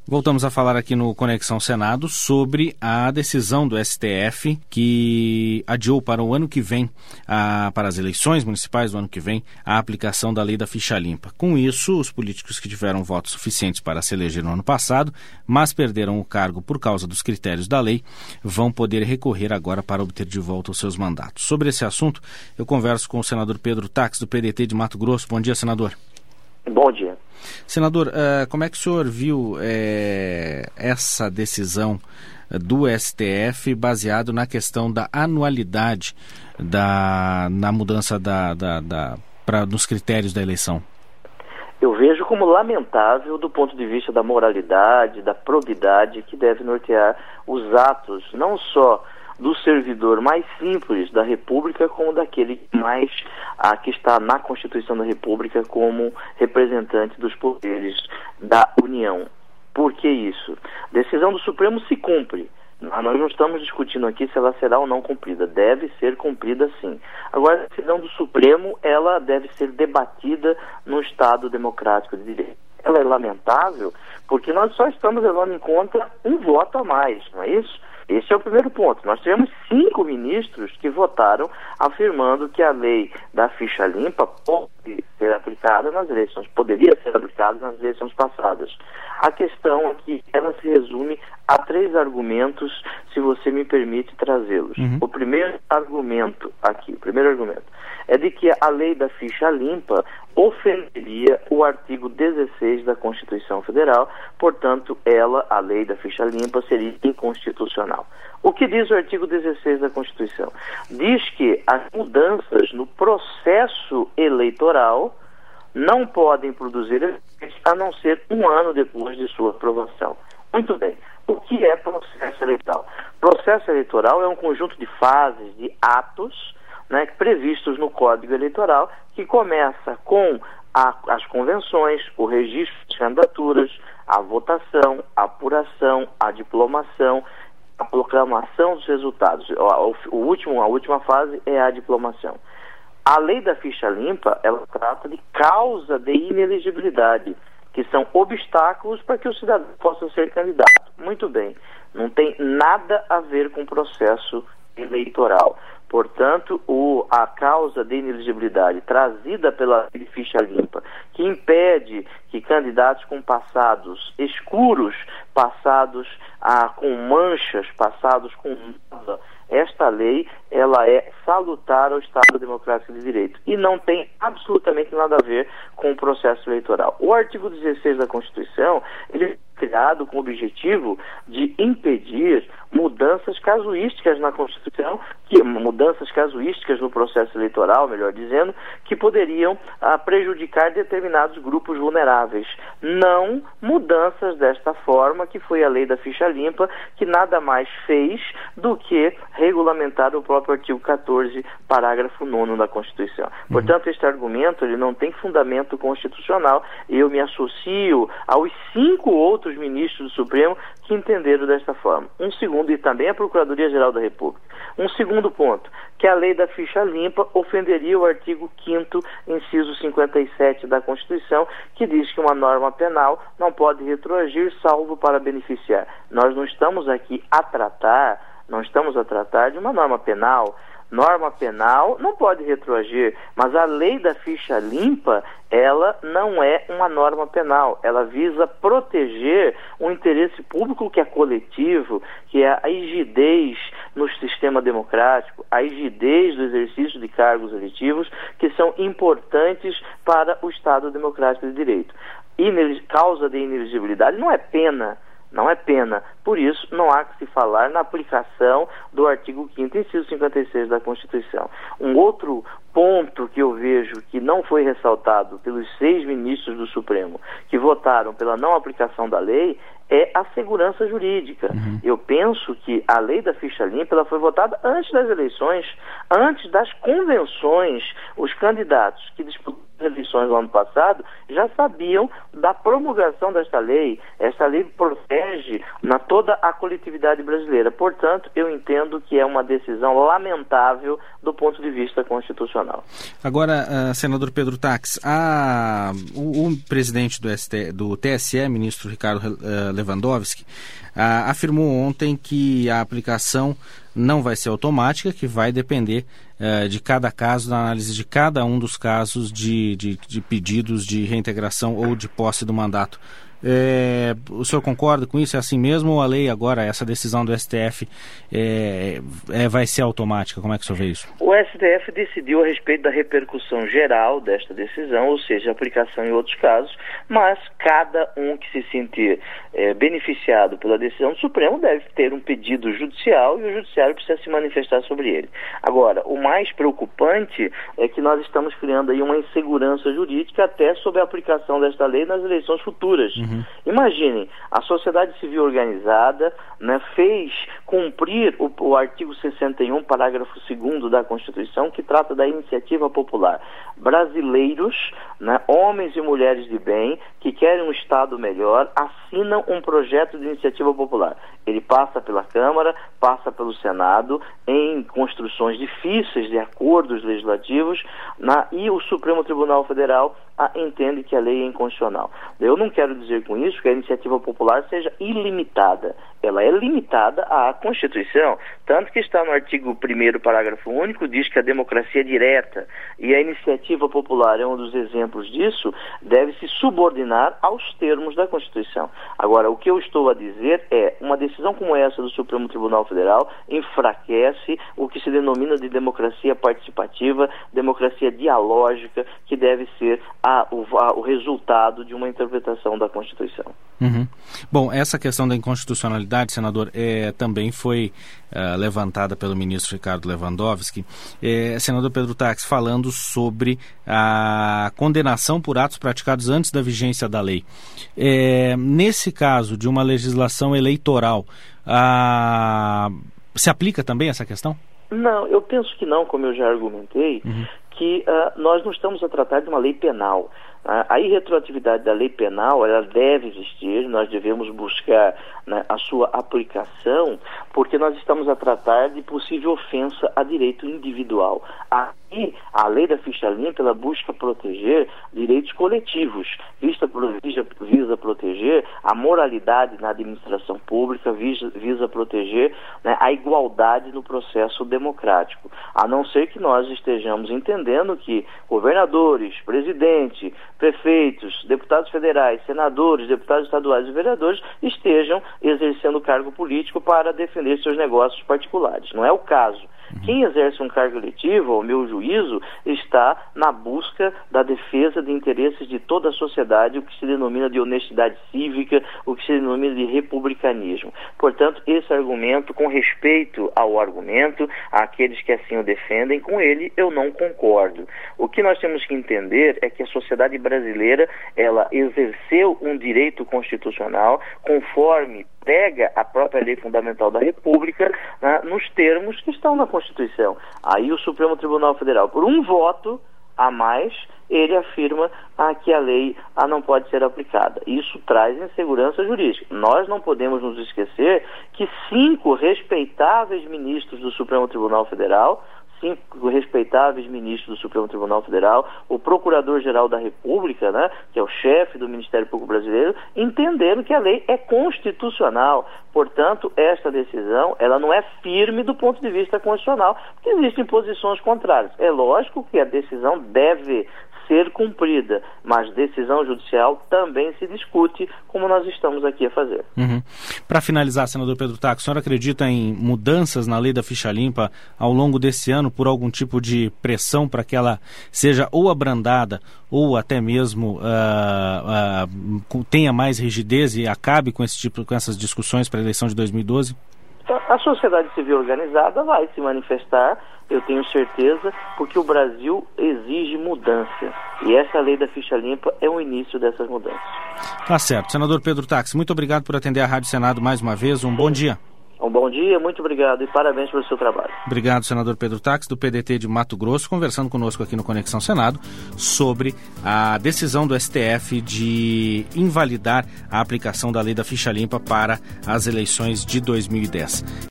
Voltamos a falar aqui no Conexão Senado sobre a decisão do STF que adiou para o ano que vem, para as eleições municipais do ano que vem, a aplicação da lei da ficha limpa. Com isso, os políticos que tiveram votos suficientes para se eleger no ano passado, mas perderam o cargo por causa dos critérios da lei, vão poder recorrer agora para obter de volta os seus mandatos. Sobre esse assunto, eu converso com o senador Pedro Taques, do PDT de Mato Grosso. Bom dia, senador. Bom dia. Senador, como é que o senhor viu essa decisão do STF baseado na questão da anualidade na mudança nos critérios da eleição? Eu vejo como lamentável do ponto de vista da moralidade, da probidade que deve nortear os atos, não só do servidor mais simples da República, como daquele que está na Constituição da República como representante dos poderes da União. Por que isso? A decisão do Supremo se cumpre. Nós não estamos discutindo aqui se ela será ou não cumprida. Deve ser cumprida, sim. Agora, a decisão do Supremo, ela deve ser debatida no Estado democrático de direito. Ela é lamentável porque nós só estamos levando em conta um voto a mais, não é isso? Esse é o primeiro ponto. Nós tivemos 5 ministros que votaram afirmando que a lei da ficha limpa pode ser aplicada nas eleições, poderia ser aplicada nas eleições passadas. A questão aqui, ela se resume a 3 argumentos, se você me permite trazê-los. O primeiro argumento é de que a lei da ficha limpa ofenderia o artigo 16 da Constituição Federal, portanto, a lei da ficha limpa, seria inconstitucional. O que diz o artigo 16 da Constituição? Diz que as mudanças no processo eleitoral não podem produzir efeitos a não ser 1 ano depois de sua aprovação. Muito bem. O que é processo eleitoral? Processo eleitoral é um conjunto de fases, de atos, previstos no Código Eleitoral, que começa com as convenções, o registro de candidaturas, a votação, a apuração, a diplomação, a proclamação dos resultados. A última fase é a diplomação. A lei da ficha limpa, ela trata de causa de inelegibilidade, que são obstáculos para que o cidadão possa ser candidato. Muito bem, não tem nada a ver com o processo eleitoral. Portanto, a causa de inelegibilidade trazida pela lei de ficha limpa, que impede que candidatos com passados escuros, passados com manchas, passados com nada, esta lei, ela é salutar ao Estado Democrático de Direito e não tem absolutamente nada a ver com o processo eleitoral. O artigo 16 da Constituição, ele é criado com o objetivo de impedir mudanças casuísticas na Constituição, mudanças casuísticas no processo eleitoral, melhor dizendo, que poderiam prejudicar determinados grupos vulneráveis. Não mudanças desta forma, que foi a lei da ficha limpa, que nada mais fez do que regulamentar o próprio artigo 14, parágrafo 9º da Constituição. Portanto, este argumento ele não tem fundamento constitucional e eu me associo aos 5 outros ministros do Supremo que entenderam desta forma. E também a Procuradoria-Geral da República. Um segundo ponto, que a lei da ficha limpa ofenderia o artigo 5º, inciso 57 da Constituição, que diz que uma norma penal não pode retroagir salvo para beneficiar. Nós não estamos aqui a tratar de uma norma penal. Norma penal não pode retroagir, mas a lei da ficha limpa, ela não é uma norma penal. Ela visa proteger um interesse público que é coletivo, que é a rigidez no sistema democrático, a rigidez do exercício de cargos eletivos, que são importantes para o Estado Democrático de Direito. Causa de inelegibilidade não é pena. Por isso, não há que se falar na aplicação do artigo 5º, inciso 56 da Constituição. Um outro ponto que eu vejo que não foi ressaltado pelos 6 ministros do Supremo que votaram pela não aplicação da lei é a segurança jurídica. Eu penso que a lei da ficha limpa ela foi votada antes das eleições, antes das convenções. Os candidatos que disputaram eleições no ano passado já sabiam da promulgação desta lei. Esta lei protege toda a coletividade brasileira. Portanto, eu entendo que é uma decisão lamentável do ponto de vista constitucional. Agora, senador Pedro Taques, o presidente do TSE, ministro Ricardo Lewandowski, afirmou ontem que a aplicação não vai ser automática, que vai depender de cada caso, da análise de cada um dos casos de pedidos de reintegração ou de posse do mandato. O senhor concorda com isso? É assim mesmo ou a lei agora, essa decisão do STF vai ser automática? Como é que o senhor vê isso? O STF decidiu a respeito da repercussão geral desta decisão, ou seja, aplicação em outros casos, mas cada um que se sentir beneficiado pela decisão do Supremo deve ter um pedido judicial e o judiciário precisa se manifestar sobre ele. Agora, o mais preocupante é que nós estamos criando aí uma insegurança jurídica até sobre a aplicação desta lei nas eleições futuras. Imaginem, a sociedade civil organizada fez cumprir o artigo 61, parágrafo 2º da Constituição, que trata da iniciativa popular. Brasileiros, homens e mulheres de bem, que querem um Estado melhor, assinam um projeto de iniciativa popular. Ele passa pela Câmara, passa pelo Senado, em construções difíceis de acordos legislativos, e o Supremo Tribunal Federal entende que a lei é inconstitucional. Eu não quero dizer com isso que a iniciativa popular seja ilimitada. Ela é limitada à Constituição, tanto que está no artigo 1º, parágrafo único, diz que a democracia direta e a iniciativa popular é um dos exemplos disso, deve se subordinar aos termos da Constituição. Agora, o que eu estou a dizer é, uma decisão como essa do Supremo Tribunal Federal enfraquece o que se denomina de democracia participativa, democracia dialógica, que deve ser o resultado de uma interpretação da Constituição. Bom, essa questão da inconstitucionalidade, senador, também foi levantada pelo ministro Ricardo Lewandowski. Senador Pedro Taques, falando sobre a condenação por atos praticados antes da vigência da lei. Nesse caso de uma legislação eleitoral, se aplica também essa questão? Não, eu penso que não, como eu já argumentei, que nós não estamos a tratar de uma lei penal. A irretroatividade da lei penal, ela deve existir, nós devemos buscar a sua aplicação, porque nós estamos a tratar de possível ofensa a direito individual. Aqui, a lei da ficha limpa, ela busca proteger direitos coletivos, visa proteger a moralidade na administração pública, visa proteger a igualdade no processo democrático. A não ser que nós estejamos entendendo que governadores, presidente, prefeitos, deputados federais, senadores, deputados estaduais e vereadores estejam exercendo cargo político para defender seus negócios particulares. Não é o caso. Quem exerce um cargo eletivo, ao meu juízo, está na busca da defesa de interesses de toda a sociedade, o que se denomina de honestidade cívica, o que se denomina de republicanismo. Portanto, esse argumento, com respeito ao argumento, àqueles que assim o defendem, com ele eu não concordo. O que nós temos que entender é que a sociedade brasileira, ela exerceu um direito constitucional conforme prega a própria lei fundamental da República, nos termos que estão na Constituição. Aí o Supremo Tribunal Federal, por um voto a mais, ele afirma que a lei não pode ser aplicada. Isso traz insegurança jurídica. Nós não podemos nos esquecer que 5 respeitáveis ministros do Supremo Tribunal Federal, 5 respeitáveis ministros do Supremo Tribunal Federal, o Procurador-Geral da República, que é o chefe do Ministério Público Brasileiro, entenderam que a lei é constitucional. Portanto, esta decisão, ela não é firme do ponto de vista constitucional, porque existem posições contrárias. É lógico que a decisão deve ser cumprida, mas decisão judicial também se discute, como nós estamos aqui a fazer. Para finalizar, senador Pedro Taques, o senhor acredita em mudanças na lei da ficha limpa ao longo desse ano por algum tipo de pressão para que ela seja ou abrandada ou até mesmo tenha mais rigidez e acabe com essas discussões para a eleição de 2012? A sociedade civil organizada vai se manifestar, eu tenho certeza, porque o Brasil exige mudança. E essa lei da ficha limpa é o início dessas mudanças. Tá certo. Senador Pedro Taques, muito obrigado por atender a Rádio Senado mais uma vez. Um bom dia. Um bom dia, muito obrigado e parabéns pelo seu trabalho. Obrigado, senador Pedro Taques, do PDT de Mato Grosso, conversando conosco aqui no Conexão Senado sobre a decisão do STF de invalidar a aplicação da lei da ficha limpa para as eleições de 2010.